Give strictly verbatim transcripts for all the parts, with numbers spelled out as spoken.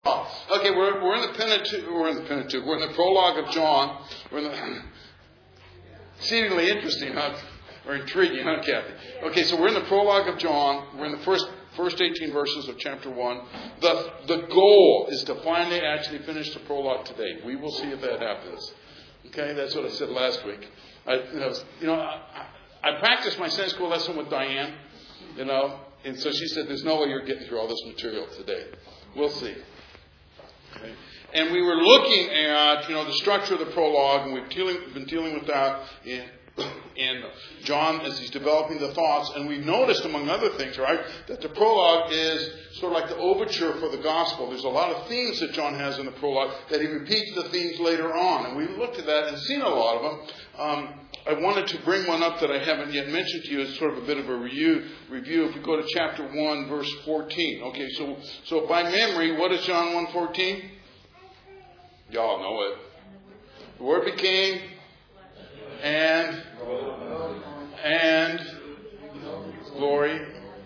Okay, we're we're in the Pentateuch. We're in the Pentateuch. We're in the prologue of John. We're in the exceedingly interesting, huh? Or intriguing, huh, Kathy? Okay, so we're in the prologue of John. We're in the first first eighteen verses of chapter one. The the goal is to finally actually finish the prologue today. We will see if that happens. Okay, that's what I said last week. I, you know, you know I, I practiced my Sunday school lesson with Diane. You know, and so she said, "There's no way you're getting through all this material today." We'll see. Okay. And we were looking at, you know, the structure of the prologue, and we've dealing, been dealing with that in, in John as he's developing the thoughts. And we noticed, among other things, right, that the prologue is sort of like the overture for the gospel. There's a lot of themes that John has in the prologue that he repeats the themes later on. And we looked at that and seen a lot of them. Um, I wanted to bring one up that I haven't yet mentioned to you as sort of a bit of a review. Review. If we go to chapter one, verse fourteen. Okay, so so by memory, what is John one fourteen? Y'all know it. The Word became and and glory.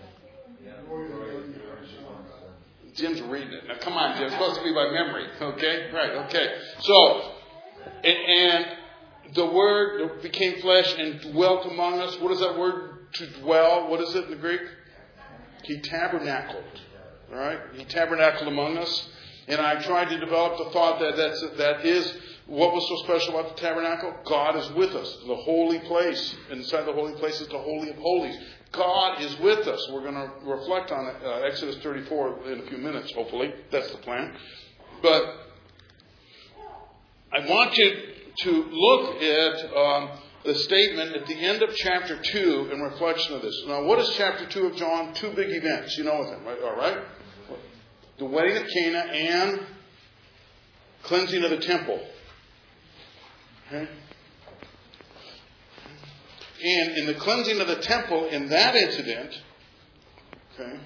Jim's reading it. Now, come on, Jim. It's supposed to be by memory. Okay, right? Okay. So and. and The Word became flesh and dwelt among us. What is that word, to dwell? What is it in the Greek? He tabernacled. All right? He tabernacled among us. And I tried to develop the thought that that's, that is what was so special about the tabernacle? God is with us. The holy place. Inside the holy place is the Holy of Holies. God is with us. We're going to reflect on it, uh, Exodus thirty-four in a few minutes, hopefully. That's the plan. But I want you to look at um, the statement at the end of chapter two in reflection of this. Now, what is chapter two of John? Two big events. You know them, right? All right? The wedding of Cana and cleansing of the temple. Okay? And in the cleansing of the temple, in that incident, okay,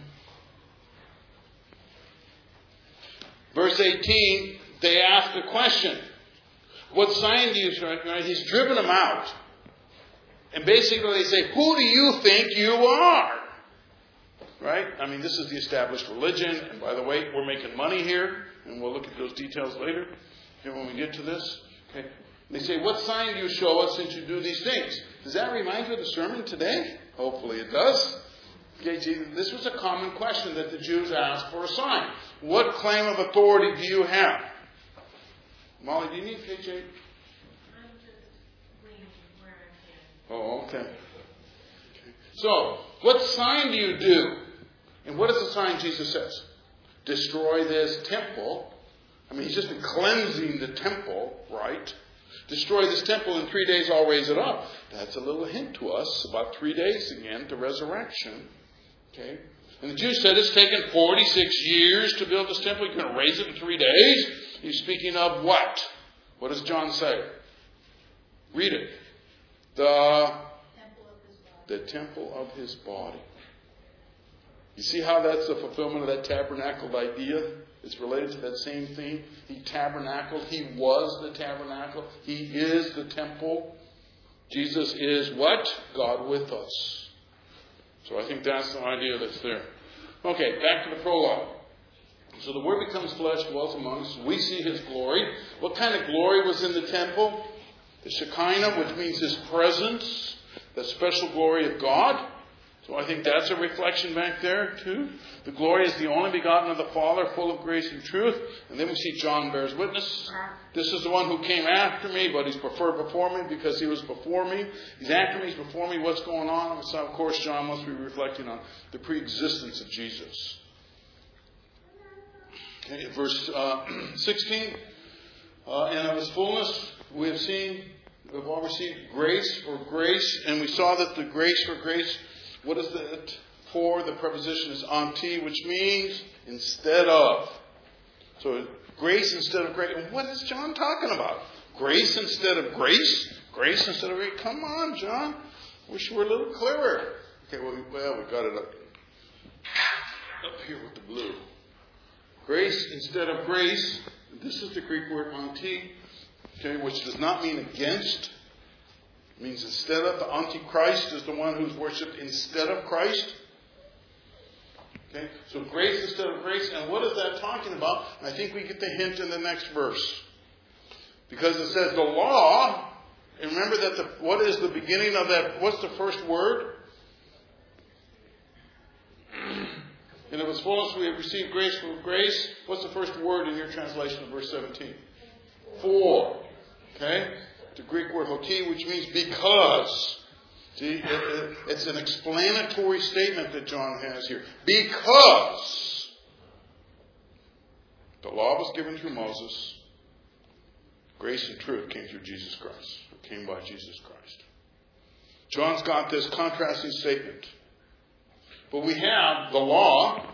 verse eighteen, they ask the question, what sign do you show? Right? He's driven them out. And basically they say, who do you think you are? Right? I mean, this is the established religion. And by the way, we're making money here. And we'll look at those details later. Okay, when we get to this. Okay. They say, what sign do you show us since you do these things? Does that remind you of the sermon today? Hopefully it does. Okay, this was a common question that the Jews asked for a sign. What claim of authority do you have? Molly, do you need K J? I'm just leaning where I can. Oh, okay. okay. So, what sign do you do? And what is the sign Jesus says? Destroy this temple. I mean, he's just been cleansing the temple, right? Destroy this temple in three days, I'll raise it up. That's a little hint to us about three days again to resurrection. Okay? And the Jews said it's taken forty-six years to build this temple. You're going to raise it in three days? He's speaking of what? What does John say? Read it. The Temple of his body. The temple of his body. You see how that's the fulfillment of that tabernacled idea? It's related to that same theme. He tabernacled. He was the tabernacle. He is the temple. Jesus is what? God with us. So I think that's the idea that's there. Okay, back to the prologue. So the Word becomes flesh, dwells among us. We see His glory. What kind of glory was in the temple? The Shekinah, which means His presence. The special glory of God. So I think that's a reflection back there too. The glory is the only begotten of the Father, full of grace and truth. And then we see John bears witness. This is the one who came after me, but he's preferred before me because he was before me. He's after me, he's before me. What's going on? So of course, John must be reflecting on the pre-existence of Jesus. Okay, verse uh, sixteen. Uh, and of his fullness we have seen, we've all received grace for grace. And we saw that the grace for grace, what is that for? The preposition is anti, which means instead of. So grace instead of grace. And what is John talking about? Grace instead of grace? Grace instead of grace? Come on, John. Wish you were a little clearer. Okay, well, well we got it up, up here with the blue. Grace instead of grace. This is the Greek word anti, okay, which does not mean against. It means instead of. The Antichrist is the one who's worshipped instead of Christ. Okay? So grace instead of grace. And what is that talking about? I think we get the hint in the next verse. Because it says the law, and remember that the, what is the beginning of that? What's the first word? And it was fullness we have received grace for grace. What's the first word in your translation of verse seventeen? For. Okay? The Greek word hoti, which means because. See, it, it, it's an explanatory statement that John has here. Because the law was given through Moses, grace and truth came through Jesus Christ. Or came by Jesus Christ. John's got this contrasting statement. But we have the law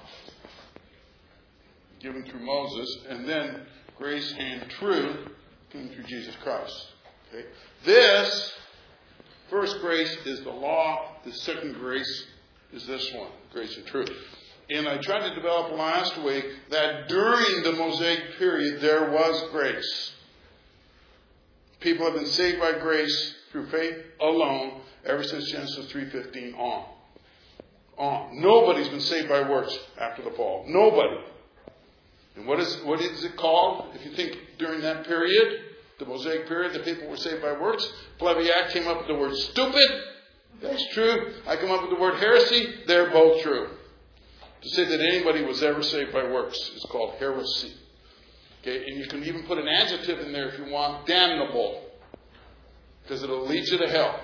given through Moses, and then grace and truth came through Jesus Christ. Okay? This first grace is the law. The second grace is this one, grace and truth. And I tried to develop last week that during the Mosaic period there was grace. People have been saved by grace through faith alone ever since Genesis three fifteen on. On. Nobody's been saved by works after the fall. Nobody. And what is what is it called? If you think during that period, the Mosaic period, the people were saved by works. Flaviac came up with the word stupid. That's true. I come up with the word heresy. They're both true. To say that anybody was ever saved by works is called heresy. Okay, and you can even put an adjective in there if you want, damnable. Because it'll lead you to hell.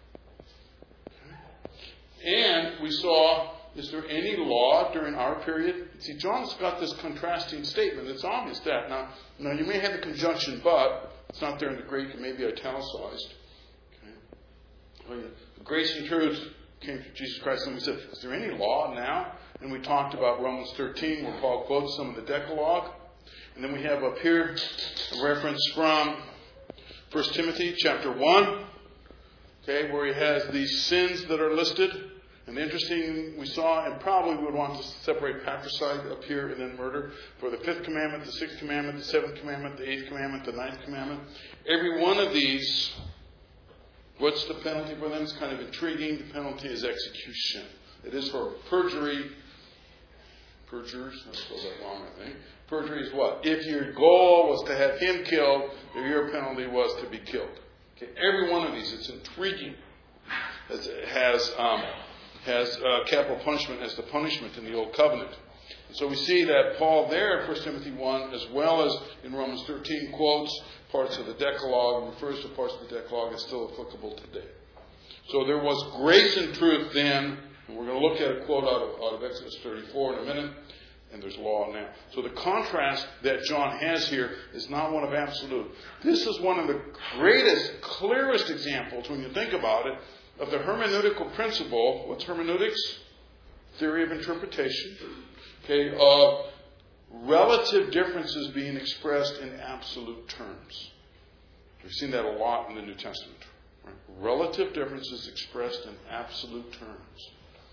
And we saw, is there any law during our period? See, John's got this contrasting statement. It's obvious that. Now, now you may have the conjunction, but it's not there in the Greek. It may be italicized. Okay. Oh, yeah. Grace and truth came through Jesus Christ. And we said, is there any law now? And we talked about Romans thirteen, where Paul quotes some of the Decalogue. And then we have up here a reference from First Timothy chapter one, okay, where he has these sins that are listed. And the interesting we saw, and probably we would want to separate patricide up here and then murder. For the fifth commandment, the sixth commandment, the seventh commandment, the eighth commandment, the ninth commandment. Every one of these, what's the penalty for them? It's kind of intriguing. The penalty is execution. It is for perjury. Perjurers, I spelled that wrong, I think. Perjury is what? If your goal was to have him killed, if your penalty was to be killed. Okay, every one of these, it's intriguing. It has um, has uh, capital punishment as the punishment in the Old Covenant. And so we see that Paul there in First Timothy one, as well as in Romans thirteen, quotes parts of the Decalogue and refers to parts of the Decalogue as still applicable today. So there was grace and truth then, and we're going to look at a quote out of, out of Exodus thirty-four in a minute, and there's law now. So the contrast that John has here is not one of absolute. This is one of the greatest, clearest examples, when you think about it, of the hermeneutical principle. What's hermeneutics? Theory of interpretation. Okay, of relative differences being expressed in absolute terms. We've seen that a lot in the New Testament. Right? Relative differences expressed in absolute terms.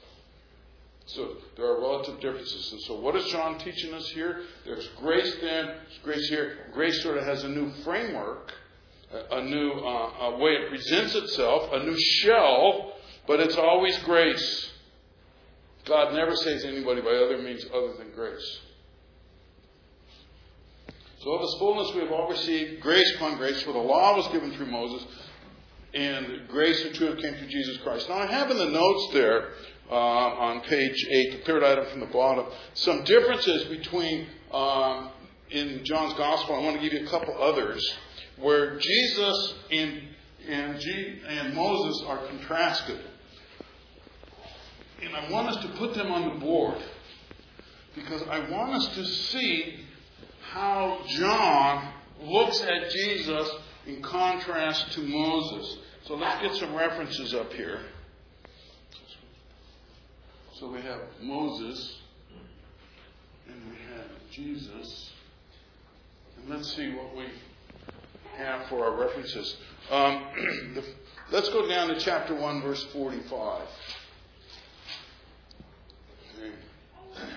So there are relative differences. And so what is John teaching us here? There's grace then, there's grace here. Grace sort of has a new framework. A new uh, a way it presents itself, a new shell, but it's always grace. God never saves anybody by other means other than grace. So of His fullness we have all received grace upon grace, for the law was given through Moses, and grace and truth came through Jesus Christ. Now I have in the notes there, uh, on page eight, the third item from the bottom, some differences between, um, in John's Gospel. I want to give you a couple others, where Jesus and, and, G, and Moses are contrasted. And I want us to put them on the board, because I want us to see how John looks at Jesus in contrast to Moses. So let's get some references up here. So we have Moses, and we have Jesus. And let's see what we have for our references. Um, the, let's go down to chapter one, verse forty-five. Okay.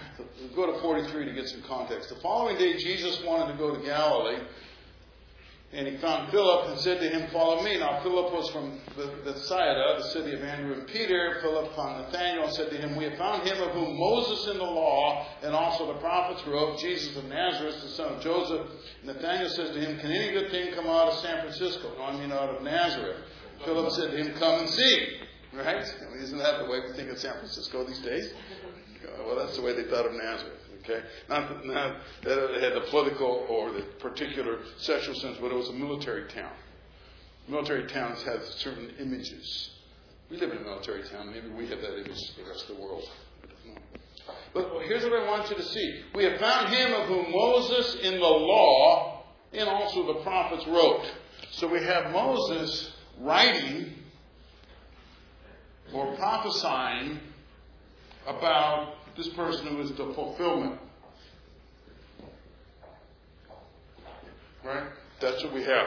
We'll go to forty-three to get some context. The following day, Jesus wanted to go to Galilee, And he found Philip and said to him, "Follow me." Now Philip was from Bethsaida, the city of Andrew and Peter. Philip found Nathanael and said to him, "We have found him of whom Moses in the law and also the prophets wrote, Jesus of Nazareth, the son of Joseph." Nathanael says to him, "Can any good thing come out of San Francisco?" No, I mean out of Nazareth. Philip said to him, "Come and see." Right? I mean, isn't that the way we think of San Francisco these days? Well, that's the way they thought of Nazareth. Okay, not, not that it had the political or the particular sexual sense, but it was a military town. Military towns have certain images. We live in a military town. Maybe we have that image for the rest of the world. I don't know. But here's what I want you to see. We have found him of whom Moses in the law and also the prophets wrote. So we have Moses writing or prophesying about this person who is the fulfillment. Right? That's what we have.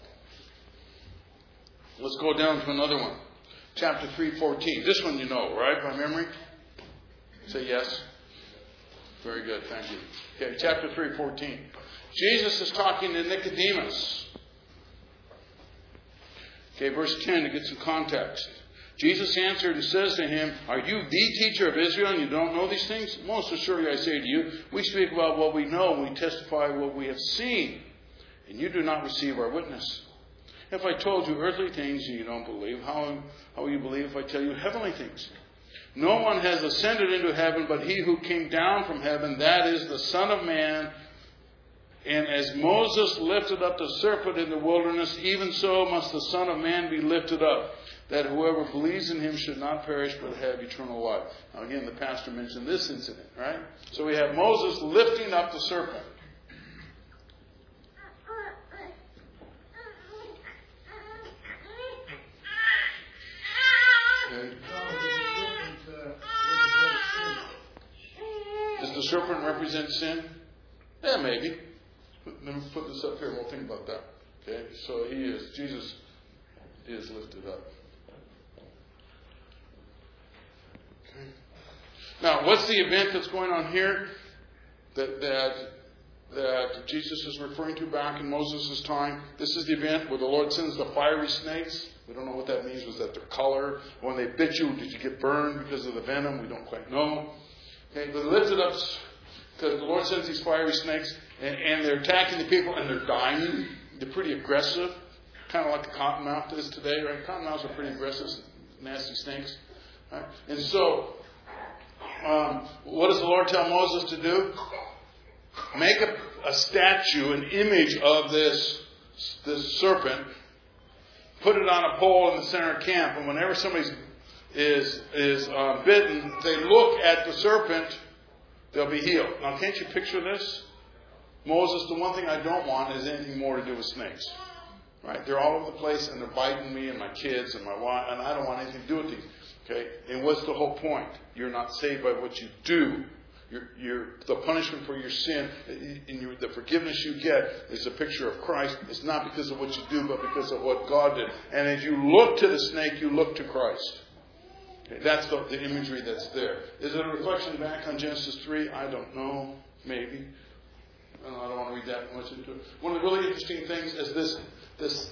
Let's go down to another one. Chapter three fourteen. This one you know, right? By memory? Say yes. Very good. Thank you. Okay, chapter three fourteen. Jesus is talking to Nicodemus. Okay, verse ten to get some context. Jesus answered and says to him, "Are you the teacher of Israel and you don't know these things? Most assuredly I say to you, we speak about what we know and we testify what we have seen, and you do not receive our witness. If I told you earthly things and you don't believe, how, how will you believe if I tell you heavenly things? No one has ascended into heaven but he who came down from heaven, that is the Son of Man. And as Moses lifted up the serpent in the wilderness, even so must the Son of Man be lifted up, that whoever believes in him should not perish but have eternal life." Now again, the pastor mentioned this incident, right? So we have Moses lifting up the serpent. Okay. Does the serpent represent sin? Yeah, maybe. Let me put this up here and we'll think about that. Okay, so he is, Jesus is lifted up. Okay. Now, what's the event that's going on here that that that Jesus is referring to back in Moses' time? This is the event where the Lord sends the fiery snakes. We don't know what that means. Was that their color? When they bit you, did you get burned because of the venom? We don't quite know. Okay, but lifted up because the Lord sends these fiery snakes. And, and they're attacking the people and they're dying. They're pretty aggressive. Kind of like the cottonmouth is today, right? Cottonmouths are pretty aggressive, nasty snakes. Right? And so, um, what does the Lord tell Moses to do? Make a, a statue, an image of this, this serpent. Put it on a pole in the center of camp. And whenever somebody is, is uh, bitten, they look at the serpent, they'll be healed. Now, can't you picture this? Moses, the one thing I don't want is anything more to do with snakes. Right? They're all over the place and they're biting me and my kids and my wife, and I don't want anything to do with these. Okay? And what's the whole point? You're not saved by what you do. You're, you're, the punishment for your sin and your, the forgiveness you get is a picture of Christ. It's not because of what you do, but because of what God did. And as you look to the snake, you look to Christ. Okay? That's the, the imagery that's there. Is it a reflection back on Genesis three? I don't know. Maybe. I don't want to read that much into it. One of the really interesting things is this this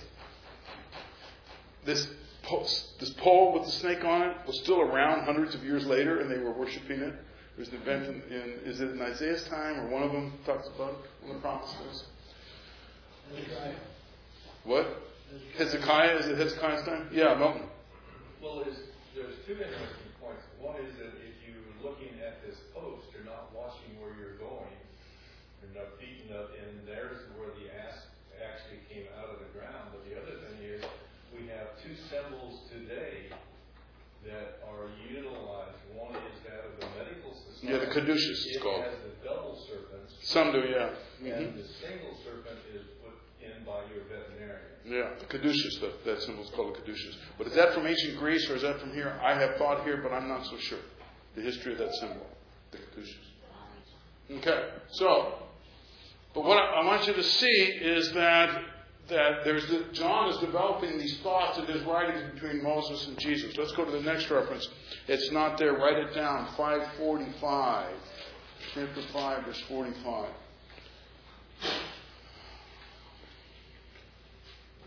this this pole with the snake on it was still around hundreds of years later, and they were worshiping it. There's an event in, in is it in Isaiah's time, or one of them talks about it, one of the prophets does. Hezekiah. What? Hezekiah? Is it Hezekiah's time? Yeah, Milton. Well, there's, there's two interesting points. One is that if you're looking at this post, you're not watching where you're going. You're not beaten up, and there's where the ass actually came out of the ground. But the other thing is, we have two symbols today that are utilized. One is that of the medical society. Yeah, the caduceus is it called. It has the double serpent. Some do, yeah. And mm-hmm. the single serpent is put in by your veterinarian. Yeah, the caduceus, that, that symbol is called a caduceus. But is that from ancient Greece or is that from here? I have thought here, but I'm not so sure. The history of that symbol, the caduceus. Okay, so, but what I, I want you to see is that that there's the, John is developing these thoughts in his writings between Moses and Jesus. Let's go to the next reference. It's not there. Write it down. five forty-five. Chapter five, verse forty-five.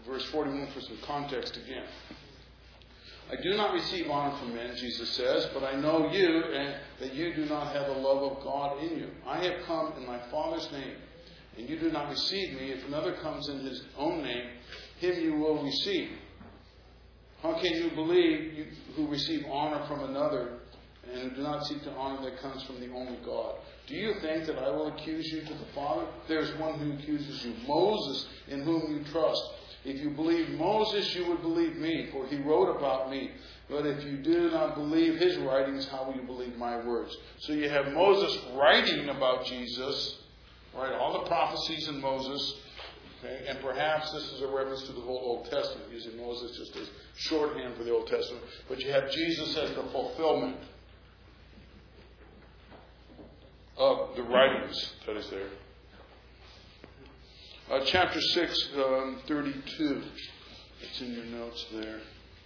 verse forty-one for some context again. I do not receive honor from men, Jesus says, but I know you, and that you do not have the love of God in you. I have come in my Father's name, and you do not receive me. If another comes in his own name, him you will receive. How can you believe you, who receive honor from another, and who do not seek the honor that comes from the only God? Do you think that I will accuse you to the Father? There is one who accuses you, Moses, in whom you trust. If you believe Moses, you would believe me, for he wrote about me. But if you do not believe his writings, how will you believe my words? So you have Moses writing about Jesus, right? All the prophecies in Moses. Okay? And perhaps this is a reference to the whole Old Testament, using Moses just as shorthand for the Old Testament. But you have Jesus as the fulfillment of the writings that is there. Uh, chapter six, um, thirty-two. It's in your notes there.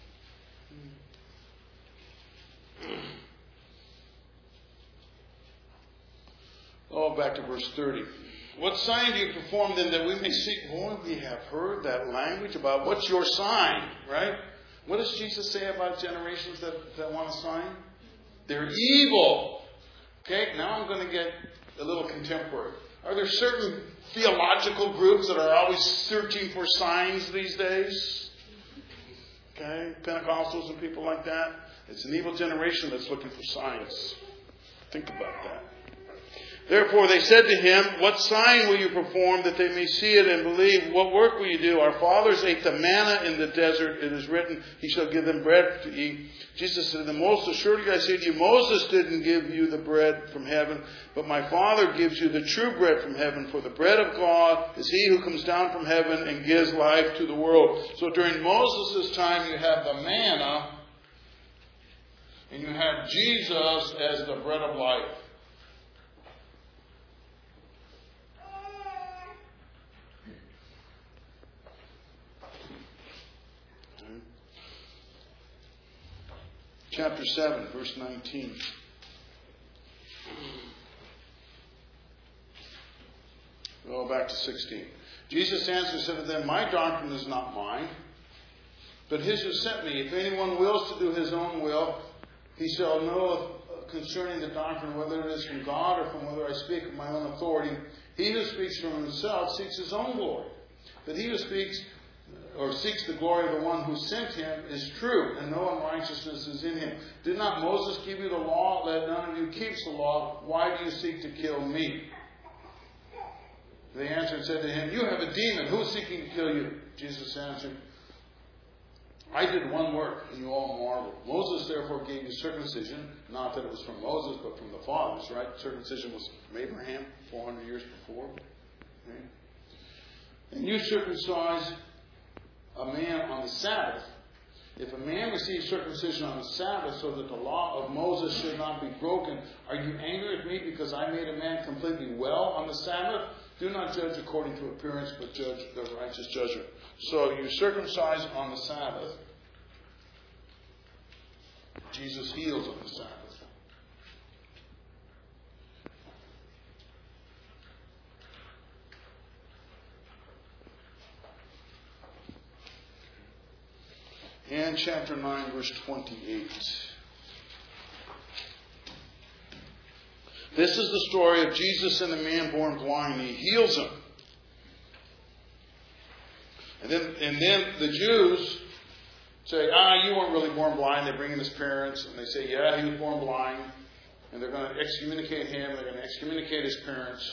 Oh, back to verse thirty. What sign do you perform then that we may see? Boy, we have heard that language about what's your sign, right? What does Jesus say about generations that, that want a sign? They're evil. Okay, now I'm going to get a little contemporary. Are there certain theological groups that are always searching for signs these days? Okay, Pentecostals and people like that. It's an evil generation that's looking for signs. Think about that. Therefore they said to him, what sign will you perform that they may see it and believe? What work will you do? Our fathers ate the manna in the desert. It is written, he shall give them bread to eat. Jesus said to them, most assuredly I say to you, Moses didn't give you the bread from heaven, but my Father gives you the true bread from heaven. For the bread of God is he who comes down from heaven and gives life to the world. So during Moses' time you have the manna, and you have Jesus as the bread of life. Chapter seven, verse nineteen. Go back to sixteen. Jesus answered and said to them, my doctrine is not mine, but his who sent me. If anyone wills to do his own will, he shall know concerning the doctrine whether it is from God or from whether I speak of my own authority. He who speaks from himself seeks his own glory. But he who speaks or seeks the glory of the one who sent him is true, and no unrighteousness is in him. Did not Moses give you the law? Let none of you keeps the law. Why do you seek to kill me? They answered and said to him, you have a demon. Who is seeking to kill you? Jesus answered, I did one work, and you all marvel. Moses therefore gave you circumcision, not that it was from Moses, but from the fathers, right? Circumcision was from Abraham four hundred years before. Okay? And you circumcise a man on the Sabbath. If a man receives circumcision on the Sabbath so that the law of Moses should not be broken, are you angry with me because I made a man completely well on the Sabbath? Do not judge according to appearance, but judge the righteous judgment. So you circumcise on the Sabbath. Jesus heals on the Sabbath. And chapter nine, verse twenty-eight. This is the story of Jesus and the man born blind. He heals him. And then, and then the Jews say, ah, you weren't really born blind. They bring in his parents, and they say, yeah, he was born blind. And they're going to excommunicate him. They're going to excommunicate his parents.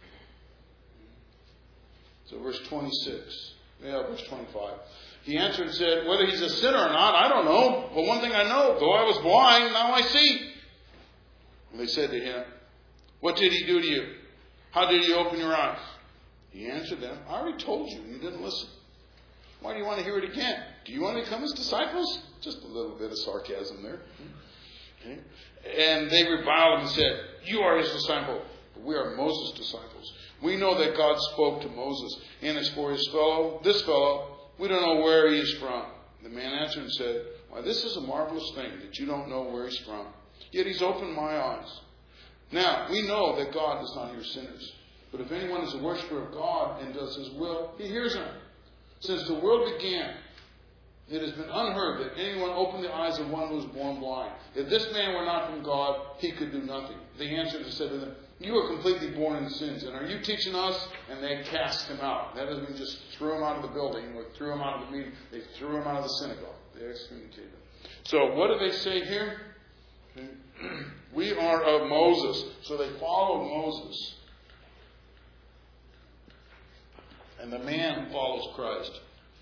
So verse twenty-six. Yeah, verse twenty-five. He answered and said, whether he's a sinner or not, I don't know. But one thing I know, though I was blind, now I see. And they said to him, what did he do to you? How did he open your eyes? He answered them, I already told you, and you didn't listen. Why do you want to hear it again? Do you want to become his disciples? Just a little bit of sarcasm there. Okay. And they reviled him and said, you are his disciple, but we are Moses' disciples. We know that God spoke to Moses. And as for his fellow, this fellow, we don't know where he is from. The man answered and said, why, this is a marvelous thing that you don't know where he's from. Yet he's opened my eyes. Now, we know that God does not hear sinners. But if anyone is a worshiper of God and does his will, he hears him. Since the world began, it has been unheard that anyone opened the eyes of one who was born blind. If this man were not from God, he could do nothing. They answered and said to them, you are completely born in sins, and are you teaching us? And they cast him out. That doesn't mean just threw him out of the building, or threw him out of the meeting. They threw him out of the synagogue. They excommunicated him. So what do they say here? We are of Moses. So they followed Moses. And the man follows Christ.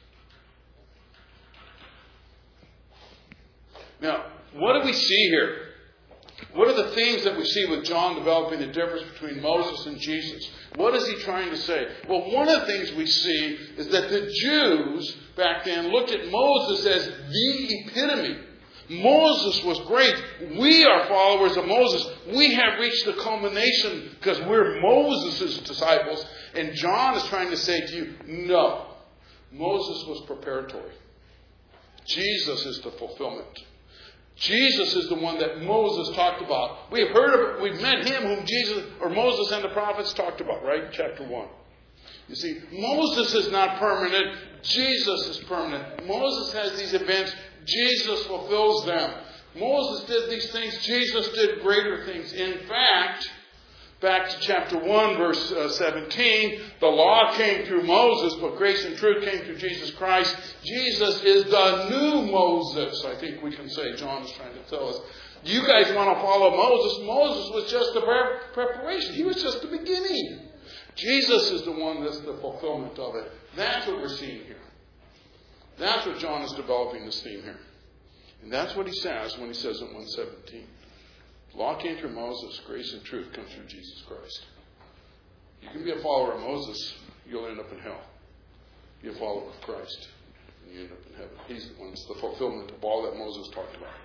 Now, what do we see here? What are the themes that we see with John developing the difference between Moses and Jesus? What is he trying to say? Well, one of the things we see is that the Jews back then looked at Moses as the epitome. Moses was great. We are followers of Moses. We have reached the culmination because we're Moses' disciples. And John is trying to say to you, no. Moses was preparatory. Jesus is the fulfillment. Jesus is the one that Moses talked about. We have heard of it. We've met him whom Jesus or Moses and the prophets talked about, right? Chapter one. You see, Moses is not permanent. Jesus is permanent. Moses has these events. Jesus fulfills them. Moses did these things. Jesus did greater things. In fact, back to chapter one, verse uh, seventeen, the law came through Moses, but grace and truth came through Jesus Christ. Jesus is the new Moses, I think we can say. John is trying to tell us. You guys want to follow Moses. Moses was just the preparation. He was just the beginning. Jesus is the one that's the fulfillment of it. That's what we're seeing here. That's what John is developing this theme here. And that's what he says when he says in one seventeen. Law came through Moses. Grace and truth come through Jesus Christ. You can be a follower of Moses, you'll end up in hell. Be a follower of Christ, and you end up in heaven. He's the one that's the fulfillment of all that Moses talked about.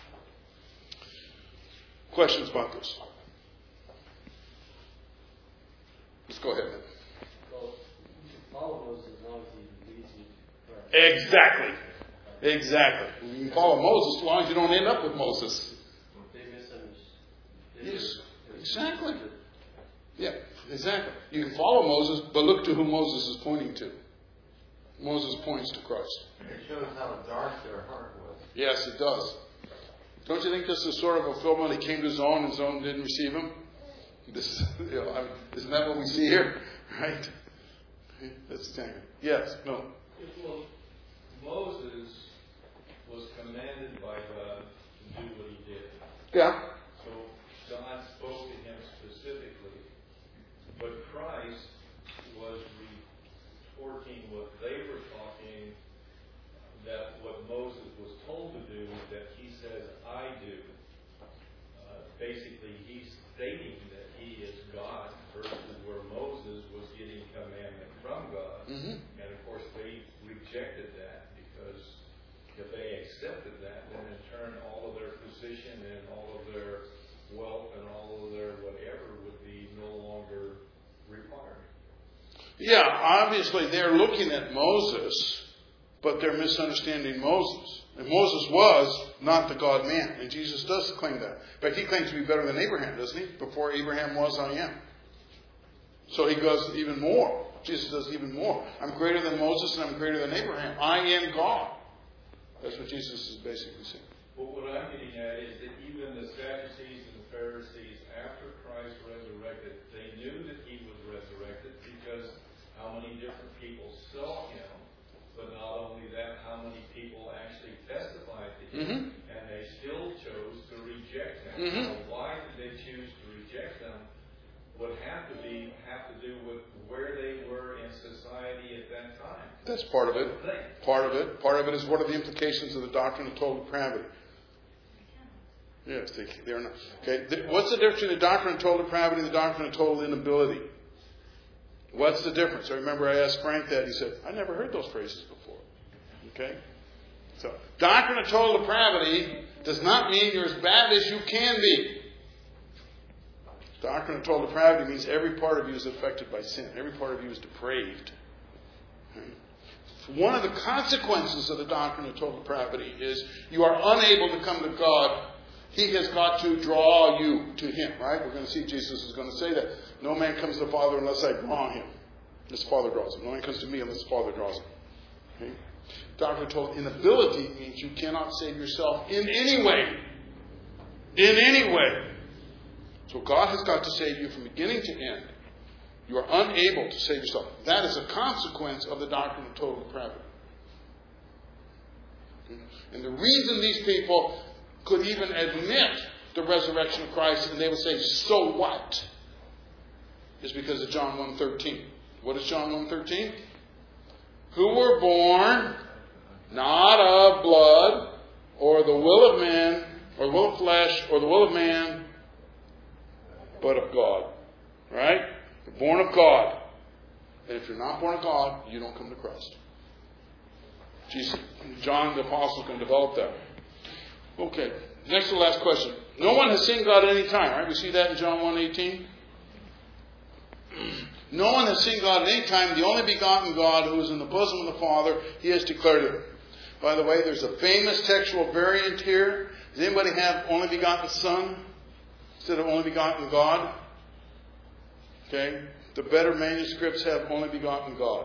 Questions about this? Let's go ahead. Well, you can follow Moses as long as he leads you to Christ. Exactly. Exactly. You can follow Moses as long as you don't end up with Moses. Yes, exactly. Yeah, exactly. You can follow Moses, but look to who Moses is pointing to. Moses points to Christ. It shows how dark their heart was. Yes, it does. Don't you think this is sort of a fulfillment? He came to his own, and his own didn't receive him. This, you know, I mean, isn't that what we see here? Right? That's the Yes. No. Well, Moses was commanded by God to do what he did. Yeah. So God spoke to him specifically, but Christ was retorting what they were talking, that what Moses was told to do, that he says, I do. Uh, basically, he's stating that he is God versus where Moses was getting commandment from God. Mm-hmm. And of course, they rejected that because if they accepted that, then in turn all of their position and all of their wealth and all of their whatever would be no longer required. Yeah, obviously they're looking at Moses, but they're misunderstanding Moses. And Moses was not the God-man, and Jesus does claim that. In fact, he claims to be better than Abraham, doesn't he? Before Abraham was, I am. So he goes even more. Jesus does even more. I'm greater than Moses and I'm greater than Abraham. I am God. That's what Jesus is basically saying. But what I'm getting at is that even the Sadducees and the Pharisees, after Christ resurrected, they knew that he was resurrected because how many different people saw him, but not only that, how many people actually testified to him, Mm-hmm. and they still chose to reject him. Mm-hmm. Now, why did they choose to reject him? Would have to be have to do with where they were in society at that time. That's part of it. Part of it. Part of it is what are the implications of the doctrine of total depravity? Yes, they, they're not. Okay, what's the difference between the doctrine of total depravity and the doctrine of total inability? What's the difference? I remember I asked Frank that. He said, I never heard those phrases before. Okay? So, doctrine of total depravity does not mean you're as bad as you can be. Doctrine of total depravity means every part of you is affected by sin. Every part of you is depraved. Okay? One of the consequences of the doctrine of total depravity is you are unable to come to God. He has got to draw you to Him, right? We're going to see Jesus is going to say that. No man comes to the Father unless I draw him. Unless the Father draws him. No man comes to me unless the Father draws him. Okay? Doctrine of total inability means you cannot save yourself in any way. In any way. So God has got to save you from beginning to end. You are unable to save yourself. That is a consequence of the doctrine of total depravity. Okay? And the reason these people could even admit the resurrection of Christ and they would say, so what? Is because of John one thirteen. What is John one thirteen? Who were born not of blood, or the will of men, or the will of flesh, or the will of man, but of God. Right? You're born of God. And if you're not born of God, you don't come to Christ. Jesus, John the Apostle can develop that. Okay. Next to the last question. No one has seen God at any time. Right? We see that in John one eighteen. No one has seen God at any time. The only begotten God who is in the bosom of the Father, He has declared it. By the way, there's a famous textual variant here. Does anybody have only begotten Son instead of only begotten God? Okay. The better manuscripts have only begotten God.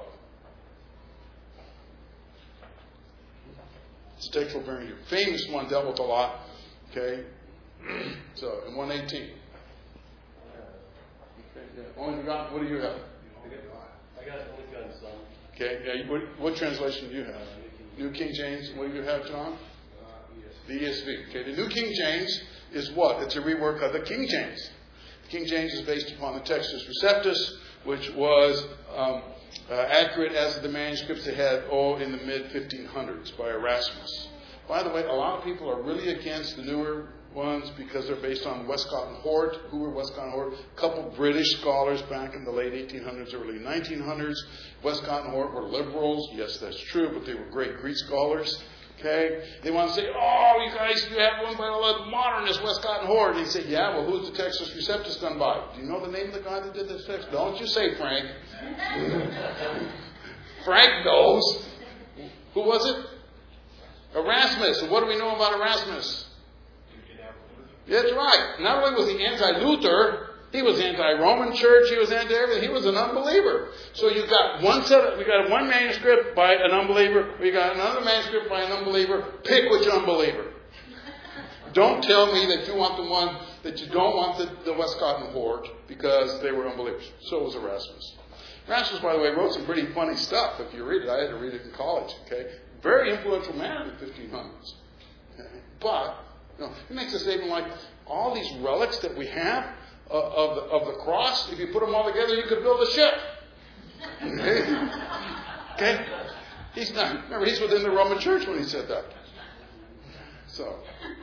It's a textual variant here. Famous one, dealt with a lot. Okay. So, in one eighteen. Okay, yeah. Only begotten, what do you have? I got only begotten Son. Okay, yeah, what, what translation do you have? New King James. What do you have, John? The E S V. Okay, the New King James is what? It's a rework of the King James. The King James is based upon the Textus Receptus, which was um, uh, accurate as the manuscripts they had, oh, in the mid fifteen hundreds by Erasmus. By the way, a lot of people are really against the newer ones because they're based on Westcott and Hort. Who were Westcott and Hort? A couple British scholars back in the late eighteen hundreds, early nineteen hundreds. Westcott and Hort were liberals. Yes, that's true, but they were great Greek scholars. Okay? They want to say, oh, you guys, you have one by the modernist, Westcott and Hort. And they say, yeah, well, who's the Textus Receptus done by? Do you know the name of the guy that did this text? Don't you say Frank. Frank knows. Who was it? Erasmus. And what do we know about Erasmus? That's right. Not only was he anti-Luther, he was anti-Roman Church, he was anti-everything. He was an unbeliever. So you got one set of, we got one manuscript by an unbeliever, we got another manuscript by an unbeliever. Pick which unbeliever. Don't tell me that you want the one, that you don't want the, the Westcott and Hort because they were unbelievers. So was Erasmus. Erasmus, by the way, wrote some pretty funny stuff. If you read it, I had to read it in college. Okay, very influential man in the fifteen hundreds. Okay? But you know, he makes a statement like all these relics that we have uh, of the of the cross. If you put them all together, you could build a ship. Okay, okay? He's not. Remember, he's within the Roman Church when he said that. So,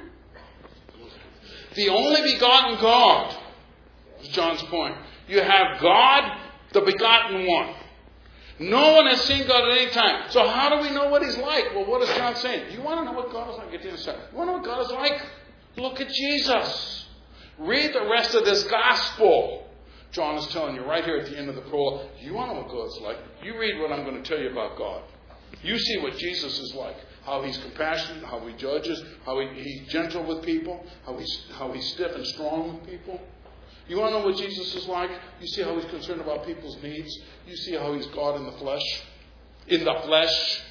the only begotten God is John's point. You have God, the begotten one. No one has seen God at any time. So how do we know what He's like? Well, what is John saying? You want to know what God is like? Get to the second. You want to know what God is like? Look at Jesus. Read the rest of this gospel. John is telling you right here at the end of the prologue. You want to know what God is like? You read what I'm going to tell you about God. You see what Jesus is like. How He's compassionate, how He judges, how he, He's gentle with people, how He's, how He's stiff and strong with people. You want to know what Jesus is like? You see how He's concerned about people's needs. You see how He's God in the flesh. In the flesh.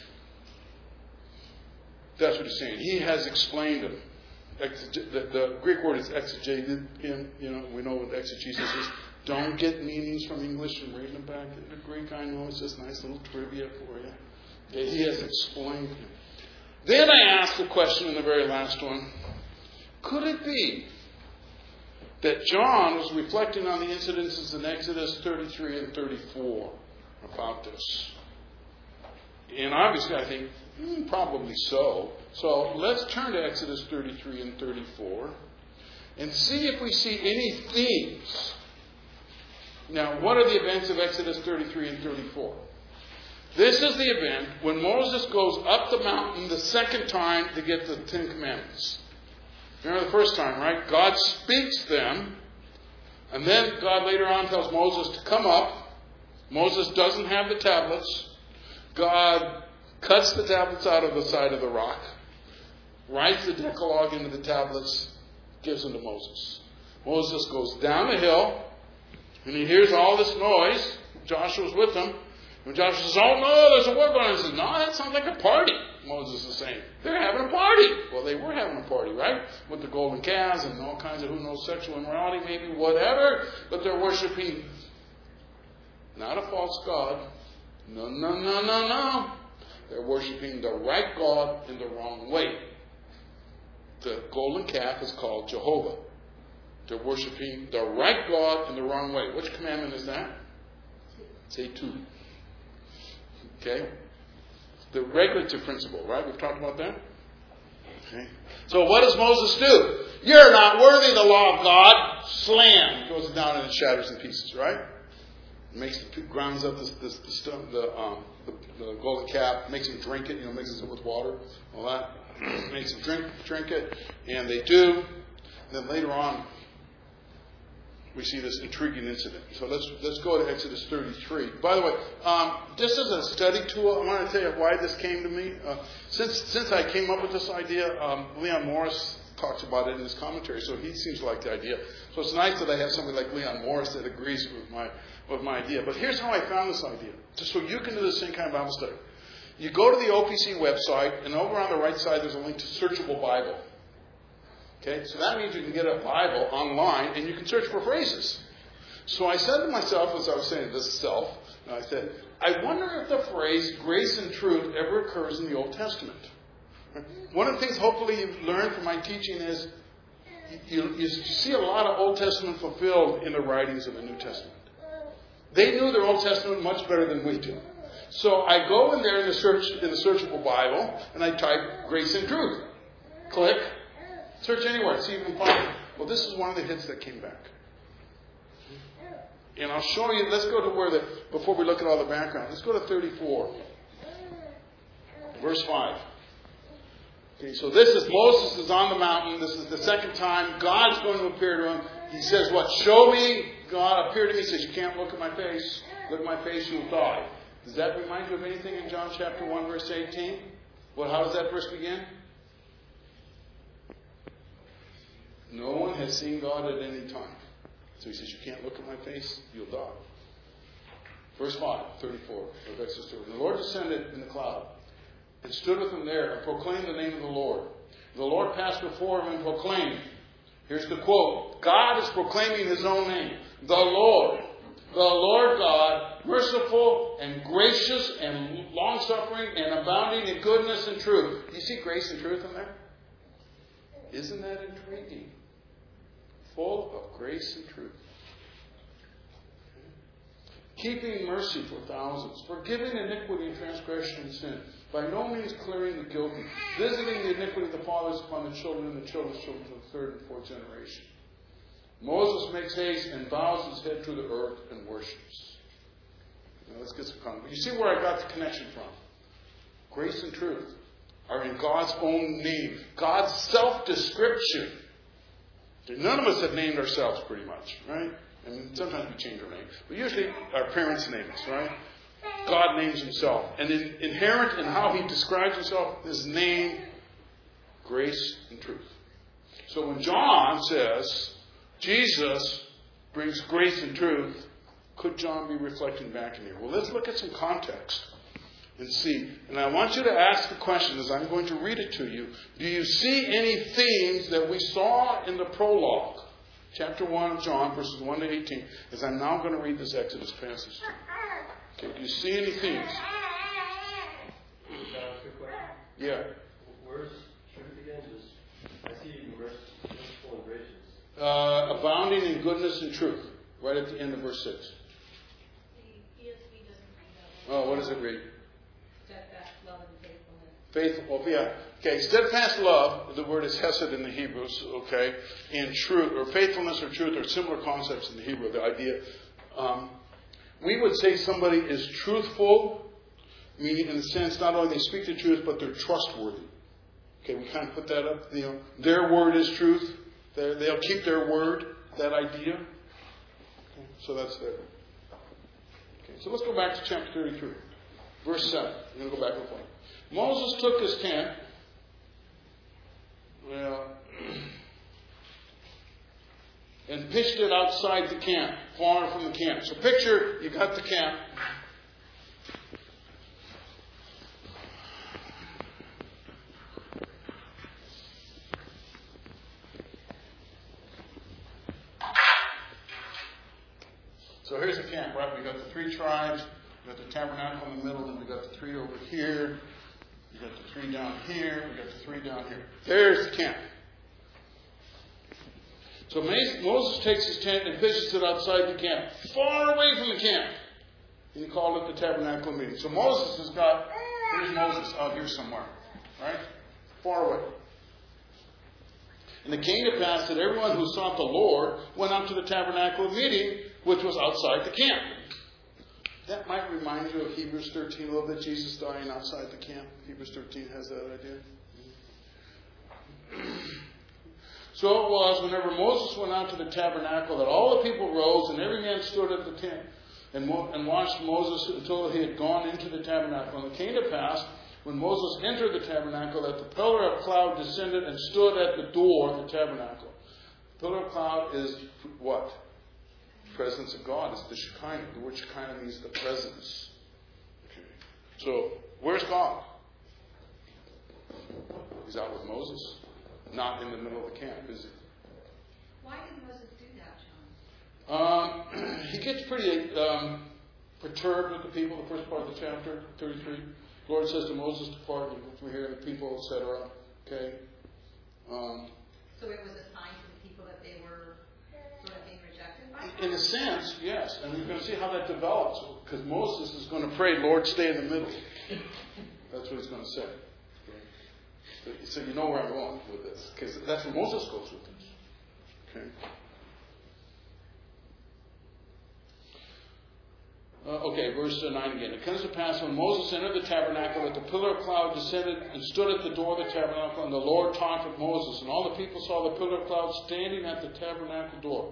That's what He's saying. He has explained Him. Exeg- the, the Greek word is exegeted in. You know, we know what exegesis is. Don't get meanings from English and read them back in the Greek. I know it's just nice little trivia for you. Okay, He has explained Him. Then I asked the question in the very last one. Could it be that John was reflecting on the incidences in Exodus thirty-three and thirty-four about this? And obviously I think, hmm, probably so. So let's turn to Exodus thirty-three and thirty-four and see if we see any themes. Now, what are the events of Exodus thirty-three and thirty-four? This is the event when Moses goes up the mountain the second time to get the Ten Commandments. Remember the first time, right? God speaks them, and then God later on tells Moses to come up. Moses doesn't have the tablets. God cuts the tablets out of the side of the rock, writes the Decalogue into the tablets, gives them to Moses. Moses goes down the hill, and he hears all this noise. Joshua's with him. When Joshua says, oh no, there's a war going on, he says, no, that sounds like a party. Moses is saying, they're having a party. Well, they were having a party, right? With the golden calves and all kinds of, who knows, sexual immorality, maybe, whatever. But they're worshiping not a false god. No, no, no, no, no. They're worshiping the right God in the wrong way. The golden calf is called Jehovah. They're worshiping the right God in the wrong way. Which commandment is that? Say two. Okay? The regulative principle, right? We've talked about that. Okay. So what does Moses do? You're not worthy of the law of God. Slam. He goes down and it shatters in pieces, right? Makes the grounds up this, this, the, stone, the, um, the, the golden calf, makes him drink it, you know, mixes it with water, all that. Makes them drink drink it, and they do. Then later on, we see this intriguing incident. So let's let's go to Exodus thirty-three. By the way, um, this is a study tool. I want to tell you why this came to me. Uh, since since I came up with this idea, um, Leon Morris talks about it in his commentary, so he seems to like the idea. So it's nice that I have somebody like Leon Morris that agrees with my with my idea. But here's how I found this idea, just so you can do the same kind of Bible study. You go to the O P C website, and over on the right side there's a link to Searchable Bible. Okay, so that means you can get a Bible online, and you can search for phrases. So I said to myself, as I was saying this self, I said, I wonder if the phrase grace and truth ever occurs in the Old Testament. One of the things hopefully you've learned from my teaching is you, you see a lot of Old Testament fulfilled in the writings of the New Testament. They knew their Old Testament much better than we do. So I go in there in the search in the searchable Bible and I type grace and truth. Click. Search anywhere. See if you can find it. Well, this is one of the hits that came back. And I'll show you. Let's go to where the before we look at all the background. Let's go to thirty-four, verse five. Okay, so this is Moses is on the mountain. This is the second time God's going to appear to him. He says, "What? Show me." God appeared to me. He says, "You can't look at my face. Look at my face, you'll die." Does that remind you of anything in John chapter one, verse eighteen? Well, how does that verse begin? No one has seen God at any time. So he says, you can't look at my face, you'll die. Verse five, thirty-four of Exodus two. And the Lord descended in the cloud and stood with him there and proclaimed the name of the Lord. The Lord passed before him and proclaimed. Here's the quote. God is proclaiming his own name. The Lord. The Lord God, merciful and gracious and long-suffering and abounding in goodness and truth. Do you see grace and truth in there? Isn't that intriguing? Full of grace and truth. Keeping mercy for thousands. Forgiving iniquity and transgression and sin. By no means clearing the guilty. Visiting the iniquity of the fathers upon the children and the children's children to the third and fourth generation. Moses makes haste and bows his head to the earth and worships. Now let's get some context. You see where I got the connection from? Grace and truth are in God's own name. God's self-description. None of us have named ourselves pretty much, right? And sometimes we change our name. But usually our parents name us, right? God names himself. And in, inherent in how he describes himself, his name, grace and truth. So when John says, Jesus brings grace and truth, could John be reflecting back in here? Well, let's look at some context and see. And I want you to ask the question as I'm going to read it to you. Do you see any themes that we saw in the prologue? Chapter one of John, verses one to eighteen. As I'm now going to read this Exodus passage. Okay, do you see any themes? Yeah. Where's truth again? Just, I see merciful and gracious. Uh, abounding in goodness and truth. Right at the end of verse six. The E S V doesn't read that. Oh, what does it read? Steadfast love and faithfulness. Faithful, oh, yeah. Okay, steadfast love, the word is hesed in the Hebrews, okay, and truth, or faithfulness or truth are similar concepts in the Hebrew, the idea. Um, we would say somebody is truthful, meaning in the sense not only they speak the truth, but they're trustworthy. Okay, we kind of put that up, you know, their word is truth, they're, they'll keep their word, that idea. Okay, so that's there. Okay, so let's go back to chapter thirty-three, verse seven. I'm going to go back real quick. Moses took his tent. Well, and pitched it outside the camp, far from the camp. So picture, you got the camp. So here's the camp, right? We got the three tribes. We got the tabernacle in the middle. Then we got the three over here. We got the three down here. We got the three down here. There's the camp. So Moses takes his tent and pitches it outside the camp, far away from the camp. And he called it the tabernacle meeting. So Moses has got, here's Moses out here somewhere, right? Far away. And it came to pass that everyone who sought the Lord went up to the tabernacle meeting, which was outside the camp. That might remind you of Hebrews thirteen a little bit, Jesus dying outside the camp. Hebrews thirteen has that idea. So it was, whenever Moses went out to the tabernacle, that all the people rose, and every man stood at the tent, and, mo- and watched Moses until he had gone into the tabernacle. And it came to pass, when Moses entered the tabernacle, that the pillar of cloud descended and stood at the door of the tabernacle. The pillar of cloud is what? Presence of God. It's the Shekinah. The word Shekinah means the presence. Okay. So, where's God? He's out with Moses. Not in the middle of the camp, is he? Why did Moses do that, John? Um, he gets pretty um, perturbed with the people, the first part of the chapter, thirty-three. The Lord says to Moses, depart from here, the people, et cetera. Okay? Um, So it was a sign to the people that they were sort of being rejected by God? in a sense, yes. And we're going to see how that develops. Because Moses is going to pray, Lord, stay in the middle. That's what he's going to say. So you know where I'm going with this. Because that's where Moses goes with this. Okay. Uh, okay, verse nine again. It comes to pass when Moses entered the tabernacle that the pillar of cloud descended and stood at the door of the tabernacle, and the Lord talked with Moses. And all the people saw the pillar of cloud standing at the tabernacle door.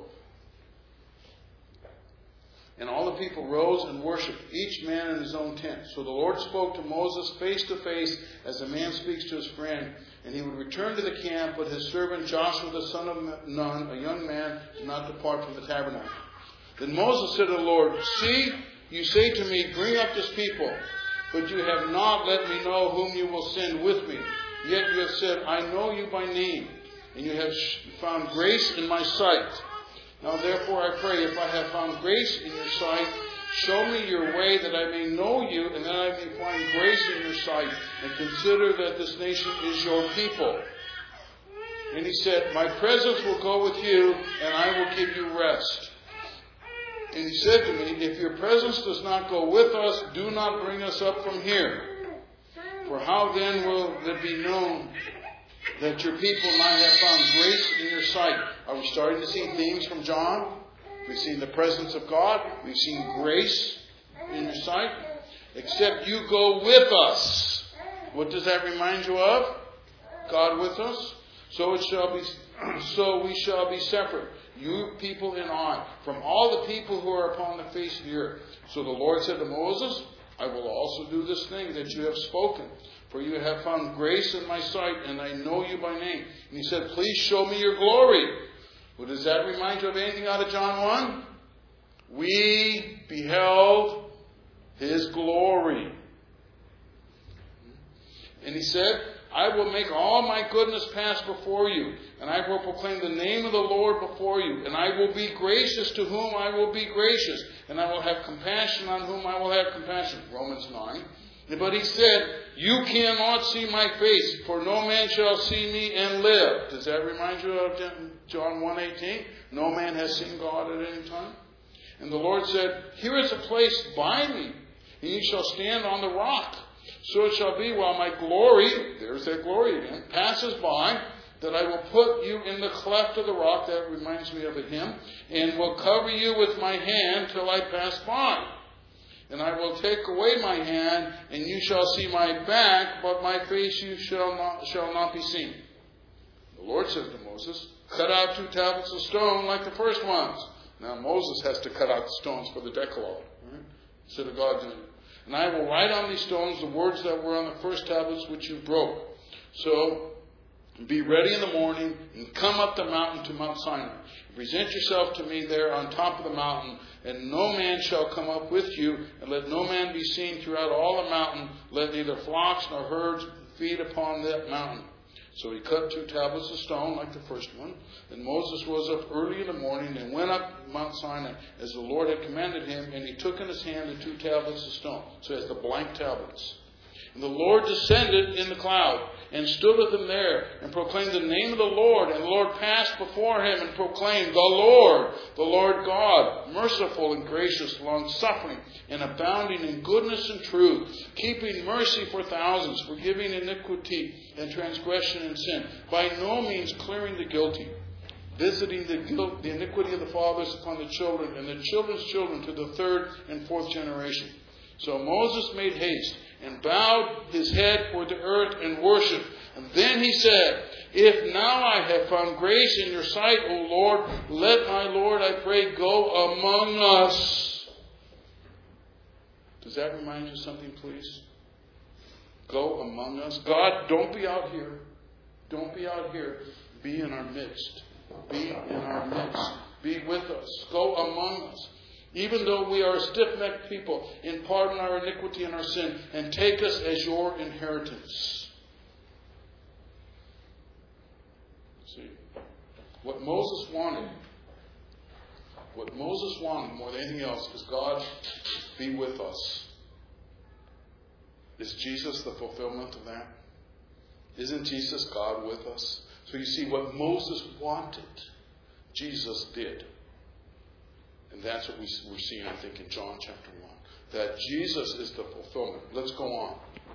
And all the people rose and worshipped, each man in his own tent. So the Lord spoke to Moses face to face, as a man speaks to his friend. And he would return to the camp, but his servant Joshua the son of Nun, a young man, did not depart from the tabernacle. Then Moses said to the Lord, See, you say to me, bring up this people, but you have not let me know whom you will send with me. Yet you have said, I know you by name, and you have found grace in my sight. Now therefore I pray, if I have found grace in your sight, show me your way, that I may know you, and that I may find grace in your sight, and consider that this nation is your people. And he said, my presence will go with you, and I will give you rest. And he said to me, if your presence does not go with us, do not bring us up from here. For how then will it be known that your people and I have found grace in your sight? Are we starting to see themes from John? We've seen the presence of God. We've seen grace in your sight. Except you go with us. What does that remind you of? God with us. So it shall be. So we shall be separate, you people and I, from all the people who are upon the face of the earth. So the Lord said to Moses, I will also do this thing that you have spoken. For you have found grace in my sight, and I know you by name. And he said, please show me your glory. Well, does that remind you of anything out of John one? We beheld his glory. And he said, I will make all my goodness pass before you, and I will proclaim the name of the Lord before you, and I will be gracious to whom I will be gracious, and I will have compassion on whom I will have compassion. Romans nine. But he said, you cannot see my face, for no man shall see me and live. Does that remind you of John one eighteen? No man has seen God at any time. And the Lord said, here is a place by me, and you shall stand on the rock. So it shall be while my glory, there's that glory again, passes by, that I will put you in the cleft of the rock, that reminds me of a hymn, and will cover you with my hand till I pass by. And I will take away my hand, and you shall see my back, but my face you shall not, shall not be seen. The Lord said to Moses, cut out two tablets of stone like the first ones. Now Moses has to cut out the stones for the Decalogue. Right? Instead of God doing it. And I will write on these stones the words that were on the first tablets which you broke. So be ready in the morning and come up the mountain to Mount Sinai. Present yourself to me there on top of the mountain, and no man shall come up with you, and let no man be seen throughout all the mountain. Let neither flocks nor herds feed upon that mountain. So he cut two tablets of stone like the first one. And Moses rose up early in the morning and went up Mount Sinai as the Lord had commanded him. And he took in his hand the two tablets of stone. So he has the blank tablets. And the Lord descended in the cloud and stood with him there and proclaimed the name of the Lord. And the Lord passed before him and proclaimed, the Lord, the Lord God, merciful and gracious, long-suffering and abounding in goodness and truth, keeping mercy for thousands, forgiving iniquity and transgression and sin, by no means clearing the guilty, visiting the guilt, the iniquity of the fathers upon the children and the children's children to the third and fourth generation. So Moses made haste and bowed his head toward the earth and worshipped. And then he said, if now I have found grace in your sight, O Lord, let my Lord, I pray, go among us. Does that remind you of something, please? Go among us. God, don't be out here. Don't be out here. Be in our midst. Be in our midst. Be with us. Go among us. Even though we are a stiff-necked people, and pardon our iniquity and our sin, and take us as your inheritance. See, what Moses wanted, what Moses wanted more than anything else is God be with us. Is Jesus the fulfillment of that? Isn't Jesus God with us? So you see, what Moses wanted, Jesus did. And that's what we, we're seeing, I think, in John chapter one. That Jesus is the fulfillment. Let's go on.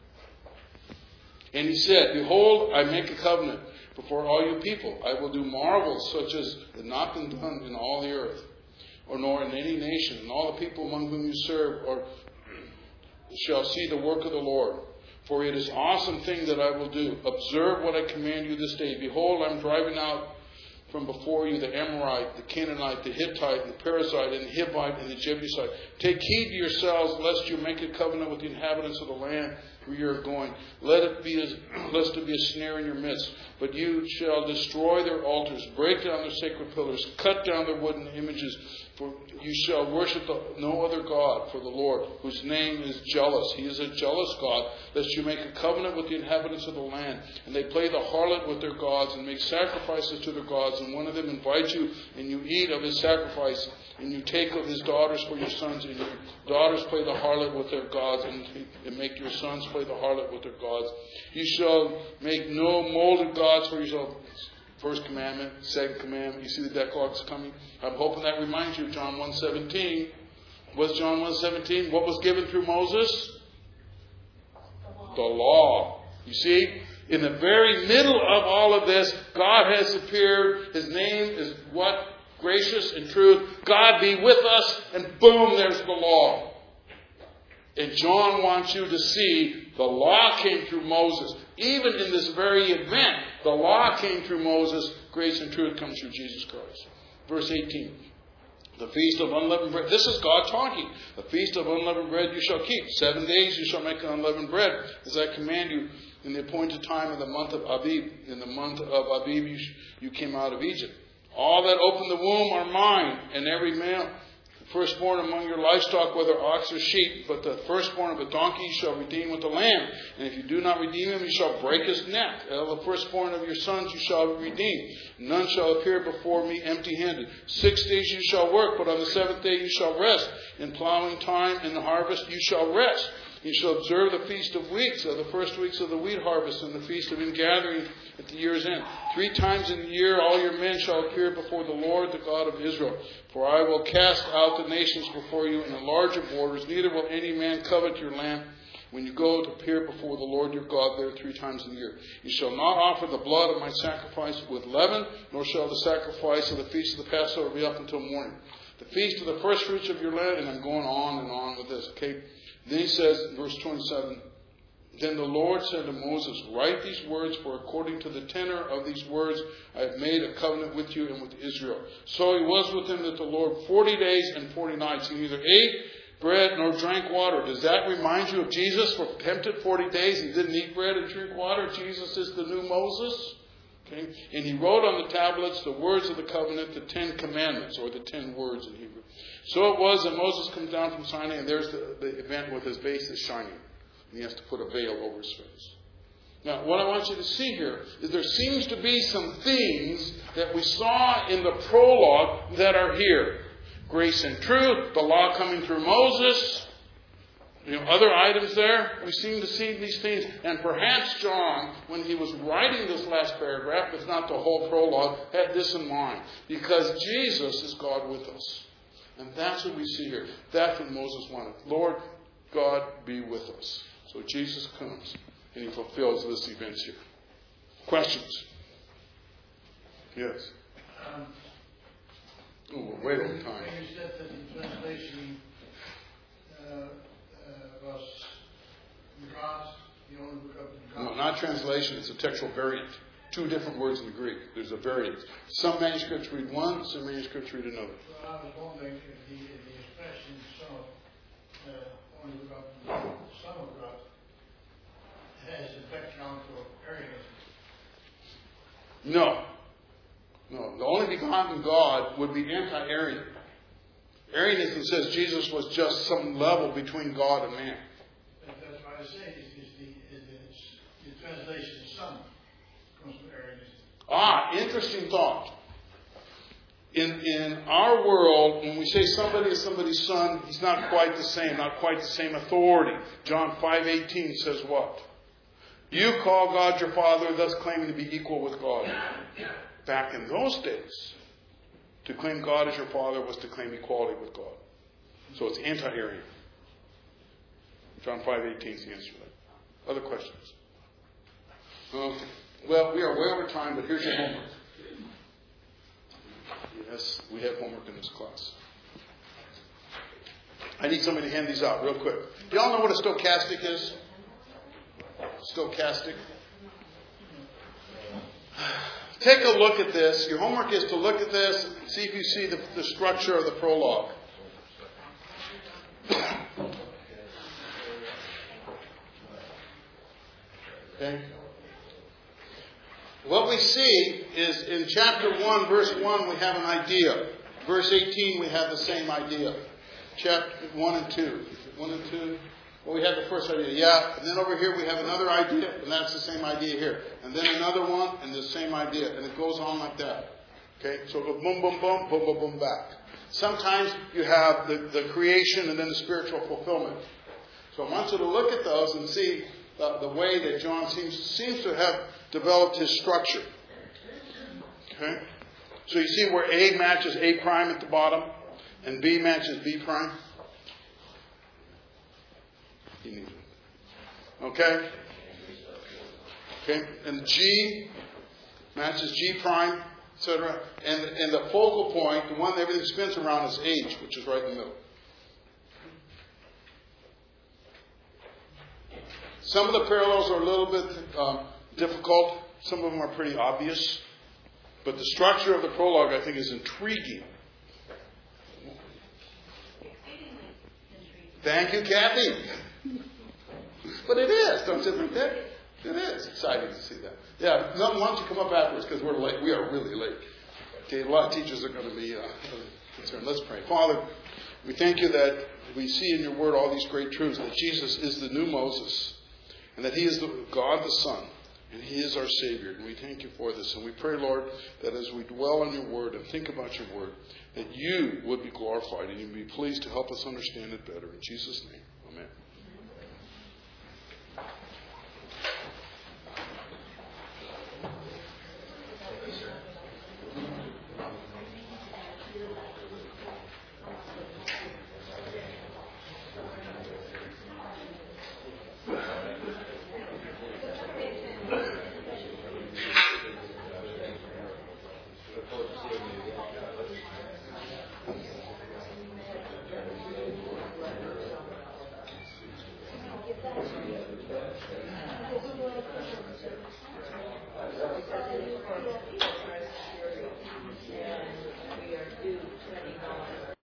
And he said, behold, I make a covenant before all you people. I will do marvels such as have not been done in all the earth, or nor in any nation. And all the people among whom you serve or shall see the work of the Lord. For it is an awesome thing that I will do. Observe what I command you this day. Behold, I am driving out from before you the Amorite, the Canaanite, the Hittite, the Perizzite, and the Hivite, and the Jebusite. Take heed to yourselves, lest you make a covenant with the inhabitants of the land where you are going. Let it be, as, lest it be a snare in your midst. But you shall destroy their altars, break down their sacred pillars, cut down their wooden images. For you shall worship the, no other God for the Lord, whose name is jealous. He is a jealous God, lest you make a covenant with the inhabitants of the land. And they play the harlot with their gods and make sacrifices to their gods. And one of them invites you, and you eat of his sacrifice. And you take of his daughters for your sons. And your daughters play the harlot with their gods, and, and make your sons play the harlot with their gods. You shall make no molded gods for yourself. First commandment, second commandment. You see the Decalogue's coming. I'm hoping that reminds you of John one seventeen. What's John one seventeen? What was given through Moses? The law. You see, in the very middle of all of this, God has appeared. His name is what? Gracious and truth. God be with us. And boom, there's the law. And John wants you to see the law came through Moses. Even in this very event, the law came through Moses. Grace and truth comes through Jesus Christ. Verse eighteen. The feast of unleavened bread. This is God talking. The feast of unleavened bread you shall keep. Seven days you shall make unleavened bread, as I command you in the appointed time of the month of Abib. In the month of Abib you, you came out of Egypt. All that open the womb are mine, and every male firstborn among your livestock, whether ox or sheep, but the firstborn of a donkey you shall redeem with the lamb. And if you do not redeem him, you shall break his neck. Of the firstborn of your sons you shall redeem. None shall appear before me empty-handed. Six days you shall work, but on the seventh day you shall rest. In plowing time and the harvest you shall rest. You shall observe the feast of weeks, of the first weeks of the wheat harvest, and the feast of ingathering at the year's end. Three times in the year all your men shall appear before the Lord, the God of Israel. For I will cast out the nations before you in the larger borders. Neither will any man covet your land when you go to appear before the Lord your God there three times a year. You shall not offer the blood of my sacrifice with leaven, nor shall the sacrifice of the feast of the Passover be up until morning. The feast of the first fruits of your land, and I'm going on and on with this, okay? Then he says in verse twenty-seven, Then the Lord said to Moses, Write these words, for according to the tenor of these words I have made a covenant with you and with Israel. So he was with him that the Lord forty days and forty nights. He neither ate bread nor drank water. Does that remind you of Jesus? For tempted forty days he didn't eat bread and drink water. Jesus is the new Moses. Okay? And he wrote on the tablets the words of the covenant, the Ten Commandments, or the Ten Words in Hebrew. So it was that Moses comes down from Sinai, and there's the, the event with his face is shining. And he has to put a veil over his face. Now, what I want you to see here is there seems to be some things that we saw in the prologue that are here. Grace and truth, the law coming through Moses, you know, other items there. We seem to see these things. And perhaps John, when he was writing this last paragraph, if not the whole prologue, had this in mind. Because Jesus is God with us. And that's what we see here. That's what Moses wanted. Lord God, be with us. So Jesus comes and he fulfills this event here. Questions? Yes. Um, oh, we're way over time. You said that the translation uh, uh, was God, the only book of God. No, not translation. It's a textual variant. Two different words in the Greek. There's a variant. Some manuscripts read one, some manuscripts read another. Well, I was wondering if the, if the expression son of uh, only begotten Son of God has a background for Arianism. No. No. The only begotten God would be anti-Arian. Arianism says Jesus was just some level between God and man. But that's why I say is, is the, is the, the translation son comes from Arianism. Ah, interesting thought. In in our world, when we say somebody is somebody's son, he's not quite the same, not quite the same authority. John five eighteen says what? You call God your Father, thus claiming to be equal with God. Back in those days, to claim God as your Father was to claim equality with God. So it's anti-Arian. John five eighteen is the answer to that. Other questions? Okay. Well, we are way over time, but here's your homework. Yes, we have homework in this class. I need somebody to hand these out real quick. Do y'all know what a stochastic is? Stochastic. Take a look at this. Your homework is to look at this, see if you see the, the structure of the prologue. Okay. What we see is in chapter one, verse one, we have an idea. Verse eighteen, we have the same idea. Chapter one and two. one and two. Well, we have the first idea. Yeah. And then over here we have another idea, and that's the same idea here. And then another one, and the same idea. And it goes on like that. Okay? So it goes boom, boom, boom, boom, boom, boom, back. Sometimes you have the, the creation and then the spiritual fulfillment. So I want you to look at those and see the, the way that John seems, seems to have developed his structure. Okay? So you see where A matches A prime at the bottom and B matches B prime? You need it. Okay? Okay? And G matches G prime, et cetera. And, and the focal point, the one that everything spins around, is H, which is right in the middle. Some of the parallels are a little bit um, difficult. Some of them are pretty obvious. But the structure of the prologue, I think, is intriguing. Thank you, Kathy. But it is, don't you think that? It is exciting to see that. Yeah, no, why don't you come up afterwards, because we're late. We are really late. Okay, a lot of teachers are going to be uh, concerned. Let's pray. Father, we thank you that we see in your word all these great truths, that Jesus is the new Moses, and that he is the God the Son, and he is our Savior. And we thank you for this. And we pray, Lord, that as we dwell on your word and think about your word, that you would be glorified and you'd be pleased to help us understand it better. In Jesus' name, amen.